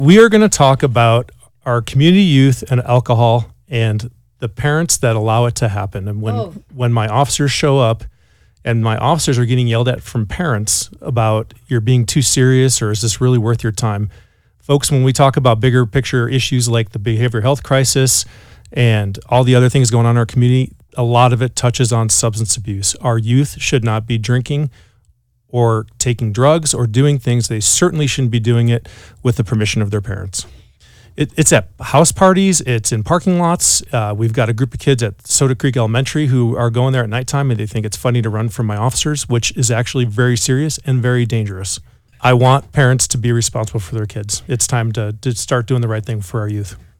We are going to talk about our community youth and alcohol and the parents that allow it to happen. And when my officers show up and my officers are getting yelled at from parents about you're being too serious or is this really worth your time? Folks, when we talk about bigger picture issues like the behavioral health crisis and all the other things going on in our community, a lot of it touches on substance abuse. Our youth should not be drinking or taking drugs or doing things. They certainly shouldn't be doing it with the permission of their parents. It's at house parties. It's in parking lots. We've got a group of kids at Soda Creek Elementary who are going there at nighttime and they think it's funny to run from my officers, which is actually very serious and very dangerous. I want parents to be responsible for their kids. It's time to start doing the right thing for our youth.